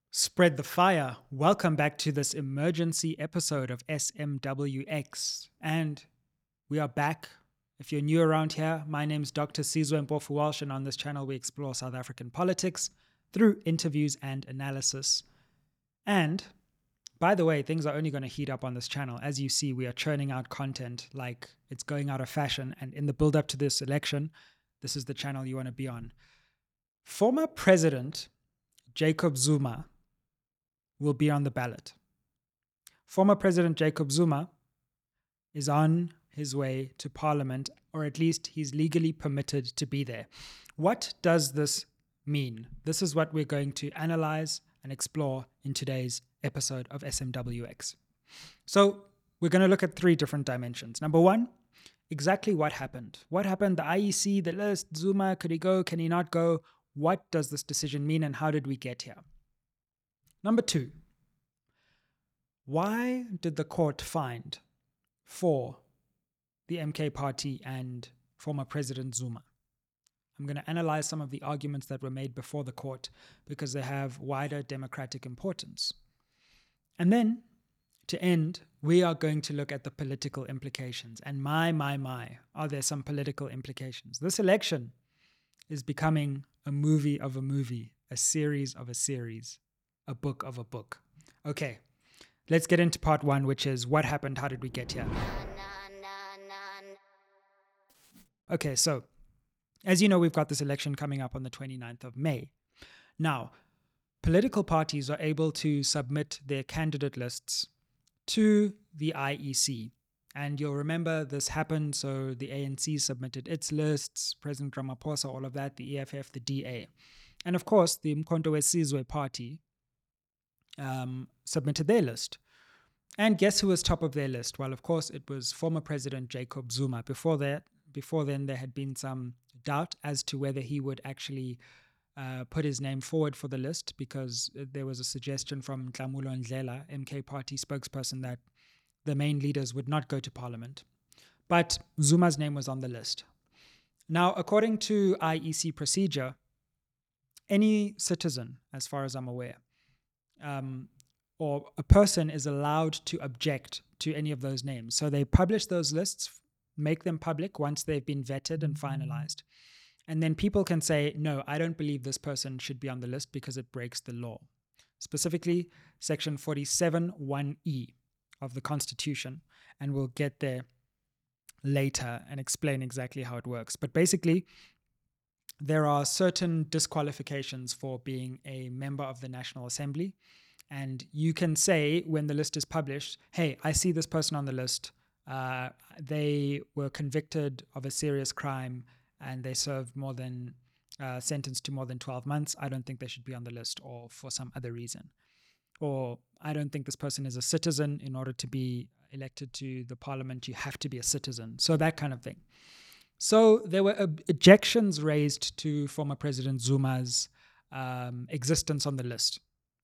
Spread the fire. Welcome back to this emergency episode of SMWX. And we are back. If you're new around here, my name's Dr. Sizwe Mpofu Walsh, and on this channel we explore South African politics through interviews and analysis. And by the way, things are only going to heat up on this channel. As you see, we are churning out content like it's going out of fashion. And in the build up to this election, this is the channel you want to be on. Former President Jacob Zuma will be on the ballot. Former President Jacob Zuma is on his way to Parliament, or at least he's legally permitted to be there. What does this mean? This is what we're going to analyze and explore in today's episode of SMWX. So we're going to look at three different dimensions. Number one, exactly what happened. What happened? The IEC, the list, Zuma, could he go? Can he not go? What does this decision mean and how did we get here? Number two, why did the court find for the MK party and former President Zuma? I'm going to analyze some of the arguments that were made before the court because they have wider democratic importance. And then, to end, we are going to look at the political implications. And my, are there some political implications? This election is becoming a movie of a movie, a series of a series, a book of a book. Okay, let's get into part one, which is what happened, how did we get here? Okay, so as you know, we've got this election coming up on the 29th of May. Now, political parties are able to submit their candidate lists to the IEC. And you'll remember this happened, so the ANC submitted its lists, President Ramaphosa, all of that, the EFF, the DA. And of course, the Umkhonto weSizwe party submitted their list. And guess who was top of their list? Well, of course, it was former President Jacob Zuma. Before then, there had been some doubt as to whether he would actually put his name forward for the list because there was a suggestion from Dlamulo Ndlela, MK party spokesperson, that the main leaders would not go to parliament. But Zuma's name was on the list. Now, according to IEC procedure, any citizen, as far as I'm aware, or a person is allowed to object to any of those names. So they publish those lists, make them public once they've been vetted and finalized. And then people can say, no, I don't believe this person should be on the list because it breaks the law. Specifically, section 47(1)(e) of the Constitution. And we'll get there later and explain exactly how it works. But basically, there are certain disqualifications for being a member of the National Assembly. And you can say when the list is published, hey, I see this person on the list. They were convicted of a serious crime and they served sentenced to more than 12 months. I don't think they should be on the list, or for some other reason. Or I don't think this person is a citizen. In order to be elected to the parliament, you have to be a citizen. So that kind of thing. So there were objections raised to former President Zuma's existence on the list.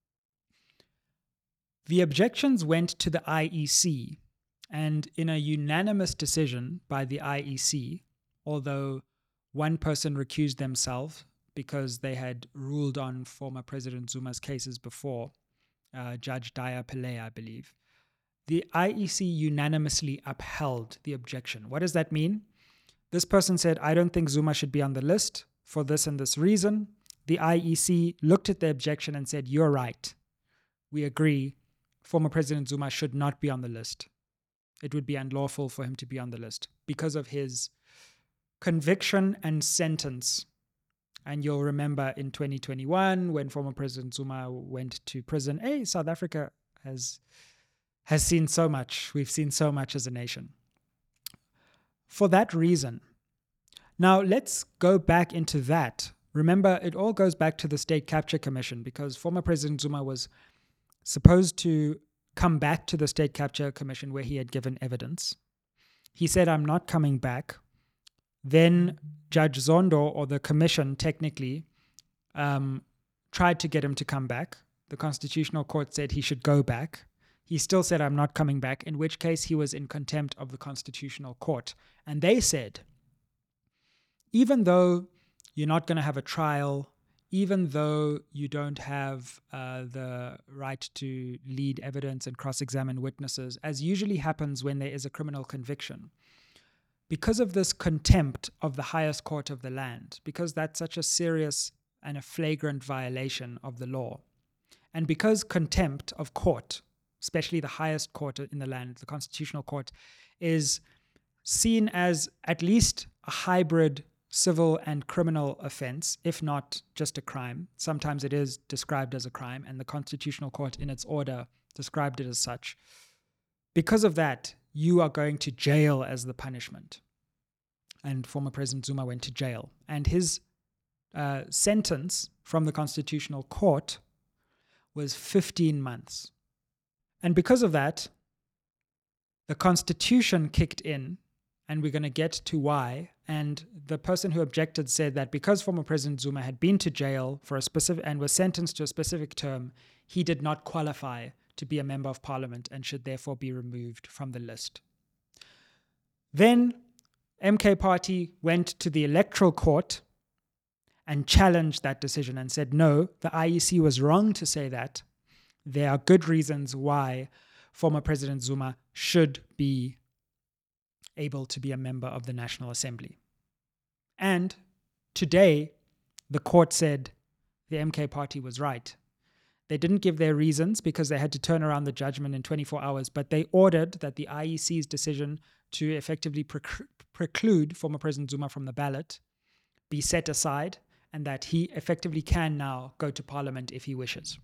The objections went to the IEC, and in a unanimous decision by the IEC, although one person recused themselves because they had ruled on former President Zuma's cases before, Judge Daya Pillay, I believe, the IEC unanimously upheld the objection. What does that mean? This person said, I don't think Zuma should be on the list for this and this reason. The IEC looked at the objection and said, you're right. We agree. Former President Zuma should not be on the list. It would be unlawful for him to be on the list because of his conviction and sentence. And you'll remember in 2021, when former President Zuma went to prison, South Africa has seen so much. We've seen so much as a nation. For that reason. Now, let's go back into that. Remember, it all goes back to the State Capture Commission because former President Zuma was supposed to come back to the State Capture Commission where he had given evidence. He said, I'm not coming back. Then Judge Zondo, or the commission technically, tried to get him to come back. The Constitutional Court said he should go back. He still said, I'm not coming back, in which case he was in contempt of the Constitutional Court. And they said, even though you're not going to have a trial, even though you don't have the right to lead evidence and cross-examine witnesses, as usually happens when there is a criminal conviction, because of this contempt of the highest court of the land, because that's such a serious and a flagrant violation of the law, and because contempt of court, especially the highest court in the land, the constitutional court, is seen as at least a hybrid civil and criminal offense, if not just a crime. Sometimes it is described as a crime, and the Constitutional Court in its order described it as such. Because of that, you are going to jail as the punishment. And former President Zuma went to jail. And his sentence from the Constitutional Court was 15 months. And because of that, the Constitution kicked in, and we're going to get to why. And the person who objected said that because former President Zuma had been to jail for a specific and was sentenced to a specific term, he did not qualify to be a member of parliament and should therefore be removed from the list. Then MK Party went to the electoral court and challenged that decision and said, no, the IEC was wrong to say that. There are good reasons why former President Zuma should be able to be a member of the National Assembly. And today, the court said the MK Party was right. They didn't give their reasons because they had to turn around the judgment in 24 hours, but they ordered that the IEC's decision to effectively preclude former President Zuma from the ballot be set aside, and that he effectively can now go to parliament if he wishes.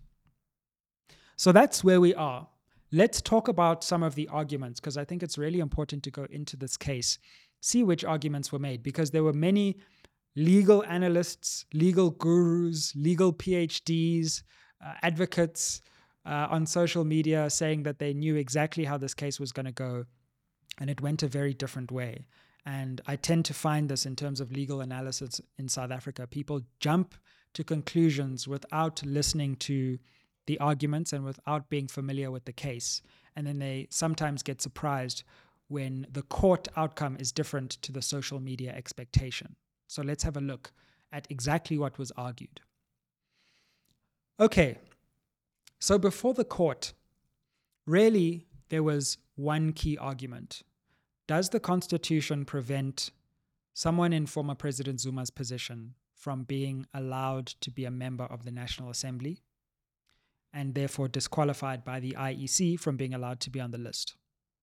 So that's where we are. Let's talk about some of the arguments, because I think it's really important to go into this case, see which arguments were made, because there were many legal analysts, legal gurus, legal PhDs, advocates on social media saying that they knew exactly how this case was going to go, and it went a very different way. And I tend to find this in terms of legal analysis in South Africa. People jump to conclusions without listening to the arguments and without being familiar with the case. And then they sometimes get surprised when the court outcome is different to the social media expectation. So let's have a look at exactly what was argued. Okay, so before the court, really there was one key argument. Does the Constitution prevent someone in former President Zuma's position from being allowed to be a member of the National Assembly, and therefore disqualified by the IEC from being allowed to be on the list?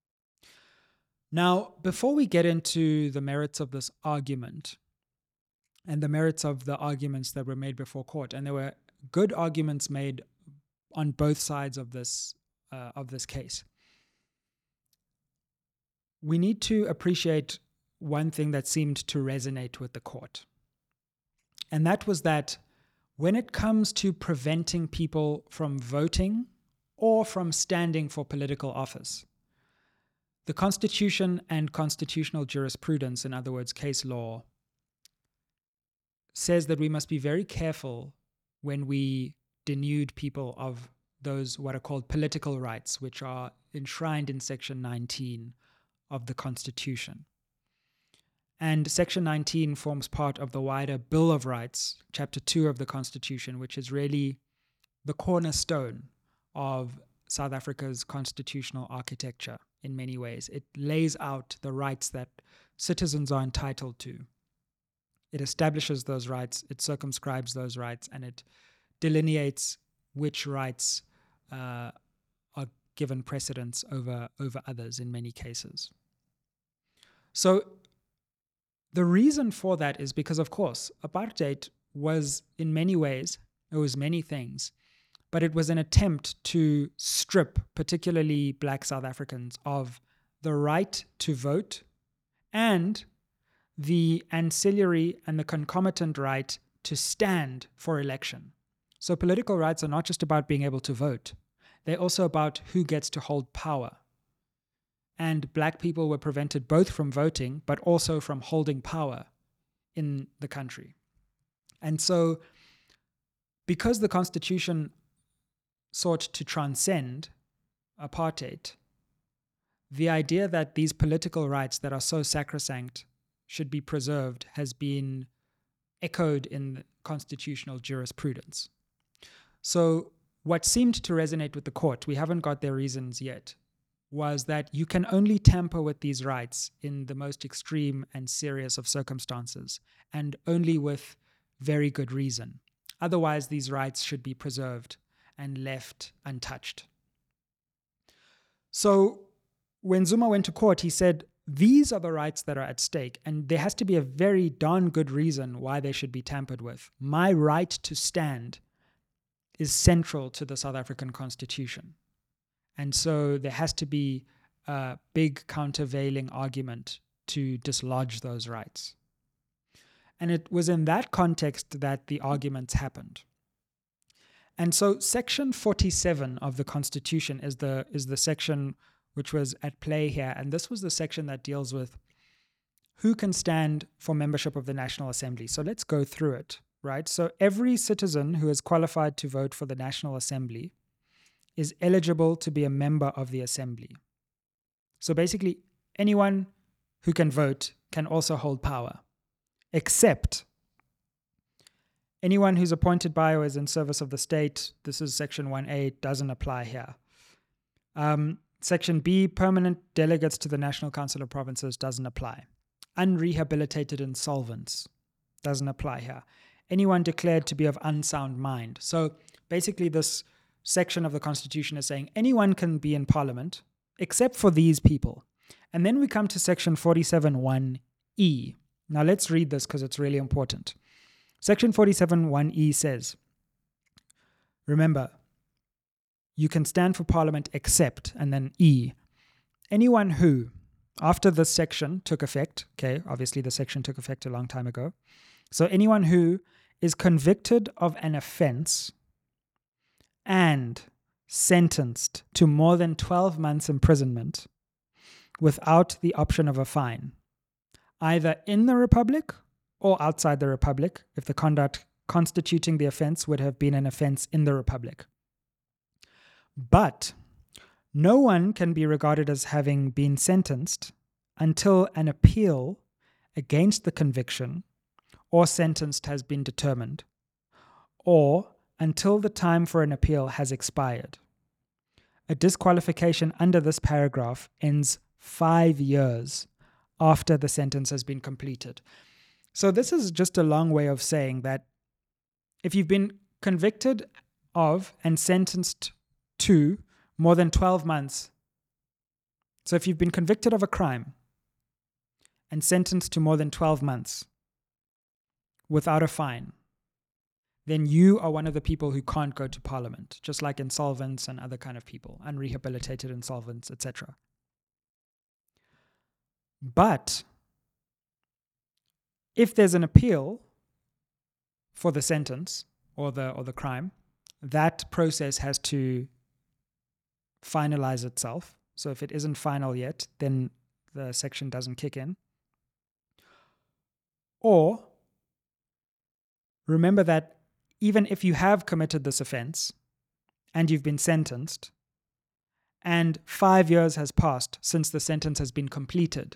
Now, before we get into the merits of this argument and the merits of the arguments that were made before court, and there were good arguments made on both sides of this case, we need to appreciate one thing that seemed to resonate with the court. And that was that when it comes to preventing people from voting or from standing for political office, the Constitution and constitutional jurisprudence, in other words, case law, says that we must be very careful when we denude people of those what are called political rights, which are enshrined in Section 19 of the Constitution. And Section 19 forms part of the wider Bill of Rights, Chapter 2 of the Constitution, which is really the cornerstone of South Africa's constitutional architecture in many ways. It lays out the rights that citizens are entitled to. It establishes those rights, it circumscribes those rights, and it delineates which rights are given precedence over others in many cases. So the reason for that is because, of course, apartheid was in many ways, it was many things, but it was an attempt to strip particularly Black South Africans of the right to vote and the ancillary and the concomitant right to stand for election. So political rights are not just about being able to vote. They're also about who gets to hold power. And Black people were prevented both from voting, but also from holding power in the country. And so, because the Constitution sought to transcend apartheid, the idea that these political rights that are so sacrosanct should be preserved has been echoed in constitutional jurisprudence. So what seemed to resonate with the court, we haven't got their reasons yet, was that you can only tamper with these rights in the most extreme and serious of circumstances, and only with very good reason. Otherwise, these rights should be preserved and left untouched. So when Zuma went to court, he said, these are the rights that are at stake, and there has to be a very darn good reason why they should be tampered with. My right to stand is central to the South African Constitution. And so there has to be a big countervailing argument to dislodge those rights. And it was in that context that the arguments happened. And so Section 47 of the Constitution is the section which was at play here. And this was the section that deals with who can stand for membership of the National Assembly. So let's go through it, right? So every citizen who is qualified to vote for the National Assembly is eligible to be a member of the Assembly. So basically, anyone who can vote can also hold power, except anyone who's appointed by or is in service of the state. This is Section 1A, doesn't apply here. Section B, permanent delegates to the National Council of Provinces, doesn't apply. Unrehabilitated insolvents doesn't apply here. Anyone declared to be of unsound mind. So basically this section of the Constitution is saying anyone can be in Parliament except for these people. And then we come to Section 47(1)(e). Now let's read this because it's really important. Section 47(1)(e) says, remember, you can stand for Parliament except, and then E, anyone who, after this section took effect, okay, obviously the section took effect a long time ago, so anyone who is convicted of an offense and sentenced to more than 12 months imprisonment without the option of a fine, either in the Republic or outside the Republic, if the conduct constituting the offense would have been an offense in the Republic. But no one can be regarded as having been sentenced until an appeal against the conviction or sentence has been determined, or until the time for an appeal has expired. A disqualification under this paragraph ends 5 years after the sentence has been completed. So this is just a long way of saying that if you've been convicted of and sentenced to more than 12 months, so if you've been convicted of a crime and sentenced to more than 12 months without a fine, then you are one of the people who can't go to Parliament, just like insolvents and other kind of people, unrehabilitated insolvents, etc. But if there's an appeal for the sentence or the crime, that process has to finalize itself. So if it isn't final yet, then the section doesn't kick in. Or remember that even if you have committed this offense and you've been sentenced and 5 years has passed since the sentence has been completed,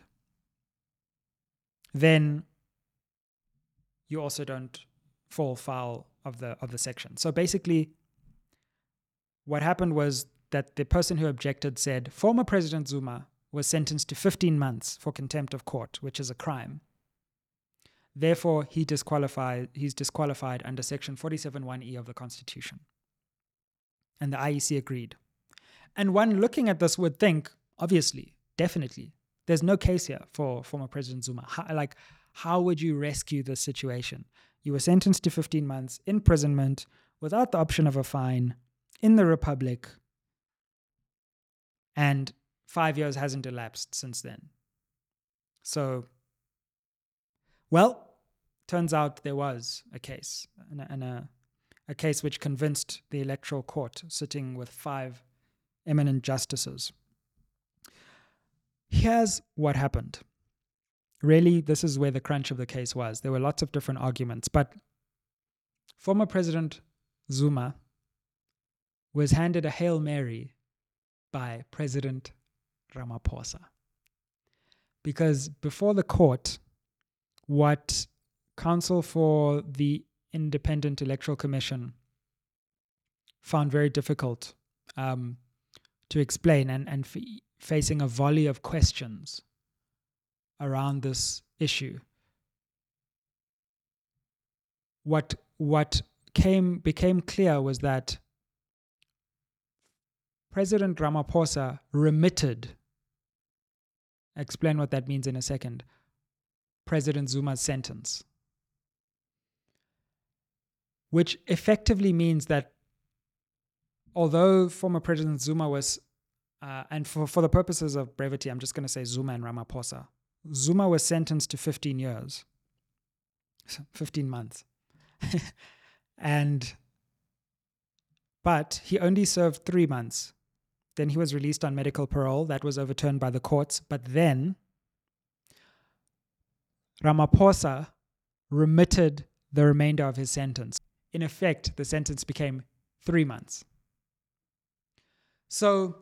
then you also don't fall foul of the section. So basically, what happened was that the person who objected said, former President Zuma was sentenced to 15 months for contempt of court, which is a crime. Therefore, he's disqualified under Section 47(1)(e) of the Constitution. And the IEC agreed. And one looking at this would think, obviously, definitely, there's no case here for former President Zuma. How would you rescue this situation? You were sentenced to 15 months imprisonment without the option of a fine in the Republic, and 5 years hasn't elapsed since then. So, well, turns out there was a case, and a case which convinced the Electoral Court, sitting with 5 eminent justices. Here's what happened. Really, this is where the crunch of the case was. There were lots of different arguments, but former President Zuma was handed a Hail Mary by President Ramaphosa. Because before the court, what counsel for the Independent Electoral Commission found very difficult to explain and facing a volley of questions around this issue. What became clear was that President Ramaphosa remitted, I'll explain what that means in a second, President Zuma's sentence, which effectively means that although former President Zuma was, and for the purposes of brevity, I'm just going to say Zuma and Ramaphosa, Zuma was sentenced to 15 years, 15 months. But he only served 3 months. Then he was released on medical parole. That was overturned by the courts. But then Ramaphosa remitted the remainder of his sentence. In effect, the sentence became 3 months. So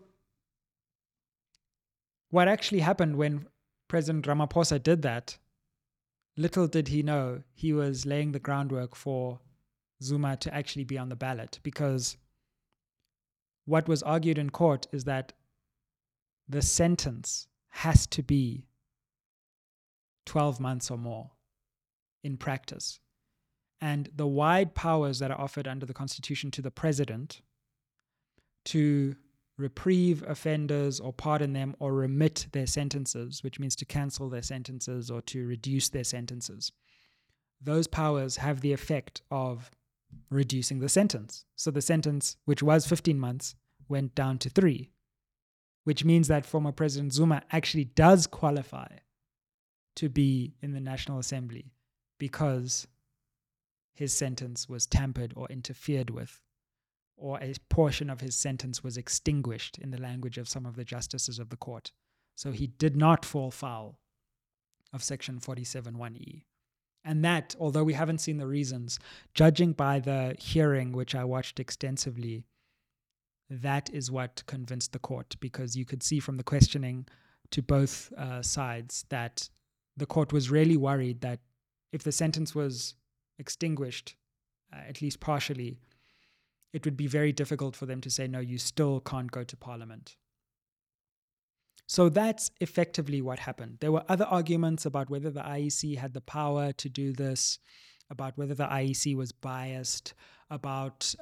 what actually happened when President Ramaphosa did that, little did he know he was laying the groundwork for Zuma to actually be on the ballot, because what was argued in court is that the sentence has to be 12 months or more in practice. And the wide powers that are offered under the Constitution to the president to reprieve offenders or pardon them or remit their sentences, which means to cancel their sentences or to reduce their sentences, those powers have the effect of reducing the sentence. So the sentence, which was 15 months, went down to 3, which means that former President Zuma actually does qualify to be in the National Assembly because his sentence was tampered or interfered with, or a portion of his sentence was extinguished, in the language of some of the justices of the court. So he did not fall foul of Section 47(1)(e). And that, although we haven't seen the reasons, judging by the hearing, which I watched extensively, that is what convinced the court, because you could see from the questioning to both sides that the court was really worried that if the sentence was extinguished, at least partially, it would be very difficult for them to say, no, you still can't go to parliament. So that's effectively what happened. There were other arguments about whether the IEC had the power to do this, about whether the IEC was biased, about,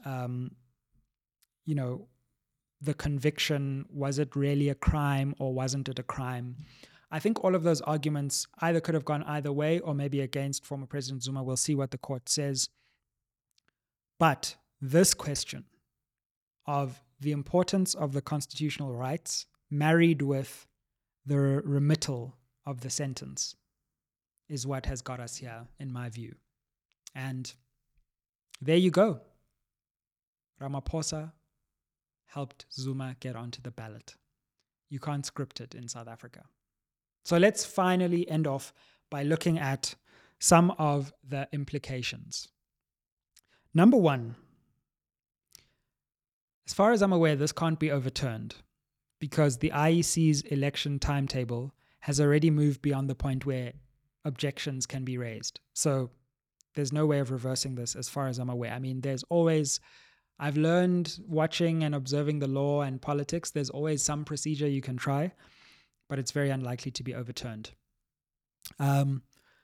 the conviction, was it really a crime or wasn't it a crime? I think all of those arguments either could have gone either way or maybe against former President Zuma. We'll see what the court says. But this question of the importance of the constitutional rights married with the remittal of the sentence is what has got us here, in my view. And there you go. Ramaphosa helped Zuma get onto the ballot. You can't script it in South Africa. So let's finally end off by looking at some of the implications. Number one, as far as I'm aware, this can't be overturned because the IEC's election timetable has already moved beyond the point where objections can be raised. So there's no way of reversing this as far as I'm aware. I mean, I've learned watching and observing the law and politics, there's always some procedure you can try, but it's very unlikely to be overturned. Isn't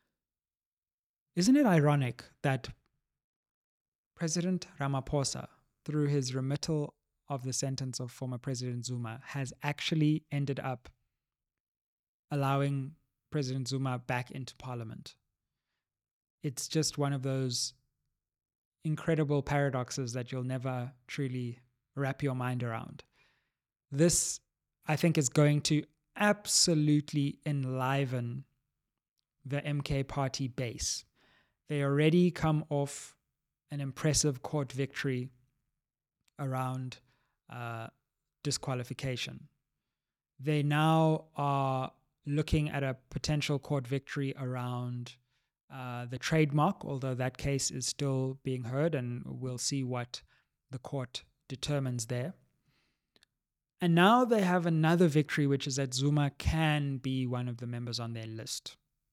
it ironic that President Ramaphosa, through his remittal of the sentence of former President Zuma, has actually ended up allowing President Zuma back into parliament? It's just one of those incredible paradoxes that you'll never truly wrap your mind around. This, I think, is going to absolutely enliven the MK party base. They already come off an impressive court victory around disqualification. They now are looking at a potential court victory around the trademark, although that case is still being heard, and we'll see what the court determines there. And now they have another victory, which is that Zuma can be one of the members on their list.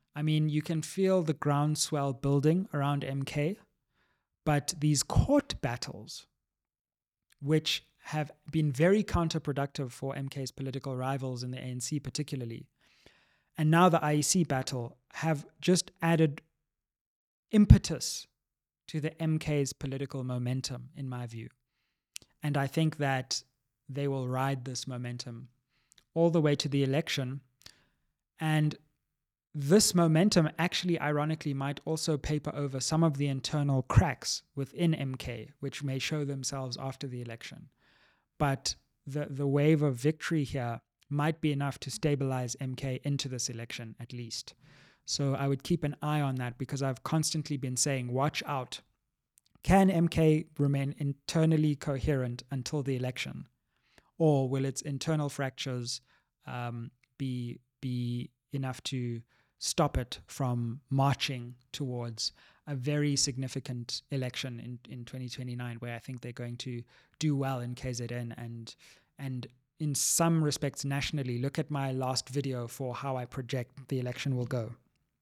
I mean, you can feel the groundswell building around MK, but these court battles, which have been very counterproductive for MK's political rivals in the ANC particularly, and now the IEC battle, have just added impetus to the MK's political momentum, in my view. And I think that they will ride this momentum all the way to the election. And this momentum actually, ironically, might also paper over some of the internal cracks within MK, which may show themselves after the election. But the wave of victory here might be enough to stabilize MK into this election, at least. So I would keep an eye on that, because I've constantly been saying, watch out. Can MK remain internally coherent until the election? Or will its internal fractures be enough to stop it from marching towards a very significant election in 2029, where I think they're going to do well in KZN and in some respects nationally? Look at my last video for how I project the election will go.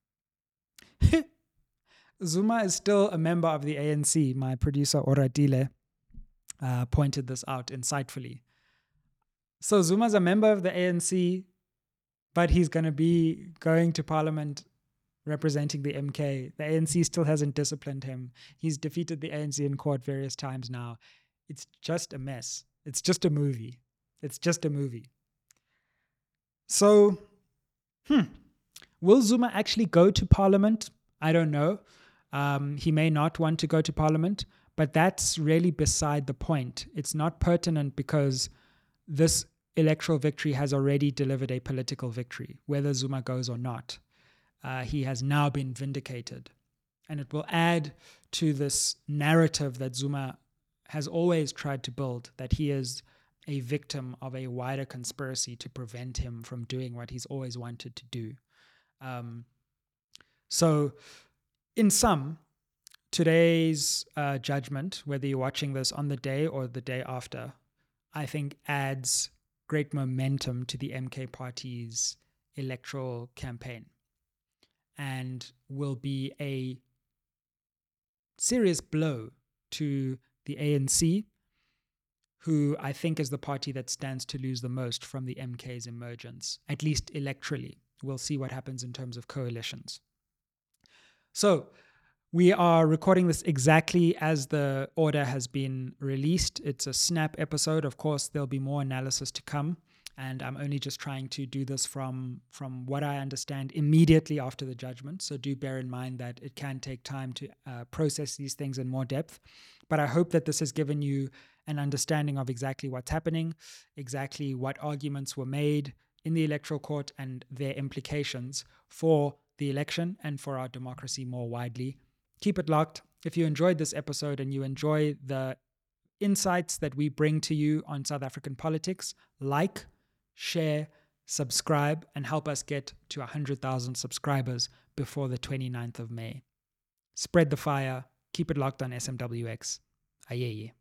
Zuma is still a member of the ANC. My producer Oradile pointed this out insightfully. So Zuma's a member of the ANC, but he's going to be going to parliament representing the MK. The ANC still hasn't disciplined him. He's defeated the ANC in court various times now. It's just a mess. It's just a movie. It's just a movie. So, will Zuma actually go to parliament? I don't know. He may not want to go to parliament, but that's really beside the point. It's not pertinent, because this electoral victory has already delivered a political victory, whether Zuma goes or not. He has now been vindicated. And it will add to this narrative that Zuma has always tried to build, that he is a victim of a wider conspiracy to prevent him from doing what he's always wanted to do. So, in sum, today's judgment, whether you're watching this on the day or the day after, I think adds great momentum to the MK party's electoral campaign, and will be a serious blow to the ANC, who I think is the party that stands to lose the most from the MK's emergence, at least electorally. We'll see what happens in terms of coalitions. So we are recording this exactly as the order has been released. It's a snap episode. Of course, there'll be more analysis to come, and I'm only just trying to do this from what I understand immediately after the judgment. So do bear in mind that it can take time to process these things in more depth. But I hope that this has given you an understanding of exactly what's happening, exactly what arguments were made in the electoral court and their implications for the election and for our democracy more widely. Keep it locked. If you enjoyed this episode and you enjoy the insights that we bring to you on South African politics, like, share, subscribe, and help us get to 100,000 subscribers before the 29th of May. Spread the fire. Keep it locked on SMWX. Ayeye.